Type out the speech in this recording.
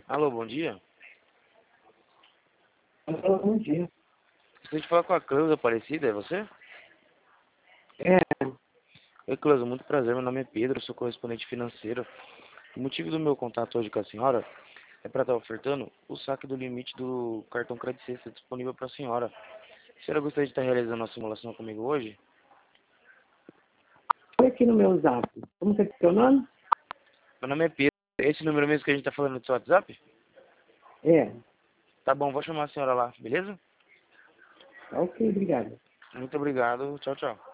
Alô, bom dia. Alô, bom dia. Gostaria de falar com a Cleusa Aparecida, é você? É, Oi, Cleusa, muito prazer. Meu nome é Pedro, sou correspondente financeiro. O motivo do meu contato hoje com a senhora é para estar ofertando o saque do limite do cartão Credit Sexta disponível para a senhora. A senhora gostaria de estar realizando uma simulação comigo hoje? olha aqui no meu zap. Como que é seu nome? Meu nome é Pedro. Esse número mesmo que a gente está falando do seu WhatsApp? É. Tá bom, vou chamar a senhora lá, beleza? Ok, obrigado. Muito obrigado. Tchau, tchau.